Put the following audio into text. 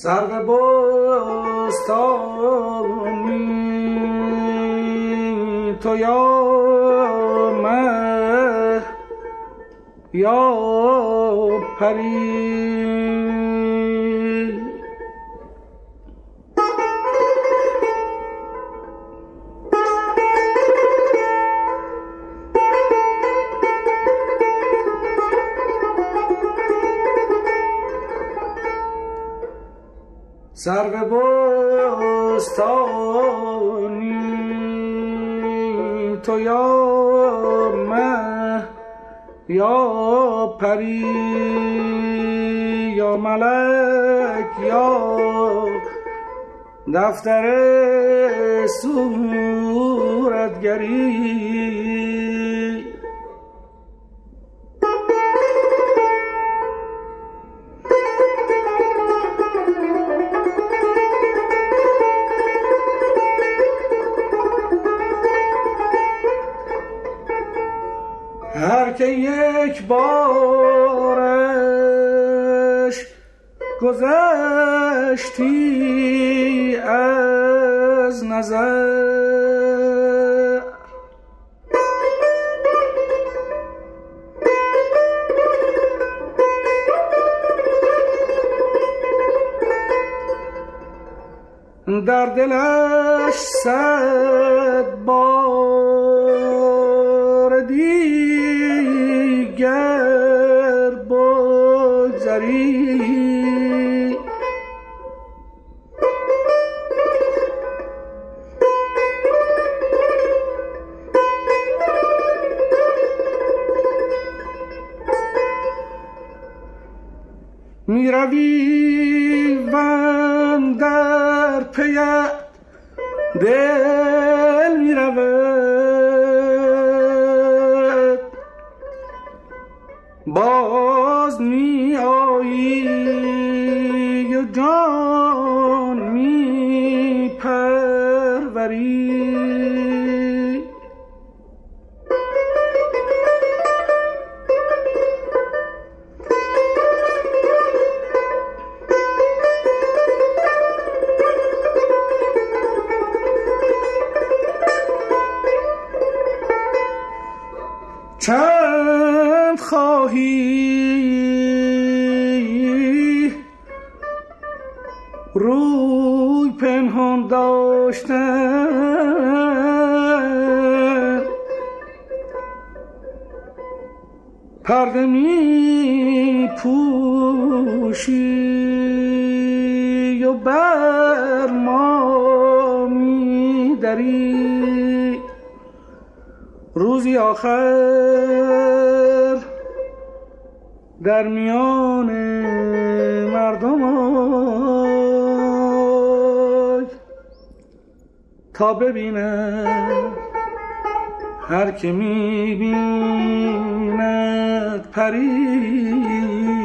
سرو بستانی تو یا مه یا پری، سرو بستانی تو یا مه یا پری یا ملک یا دفتر صورتگری، هر که یک بارش گذشتی از نظر، در دلش صد بار دیگر بگذری، می روی وندر پی دل می رود، باز می آیی و جان می پروری، چند خواهی روی پنهان داشتن، پرده می پوشی و بر ما می دری، روزی آخر در میان مردم آی تا ببیند هر که می بیند پری.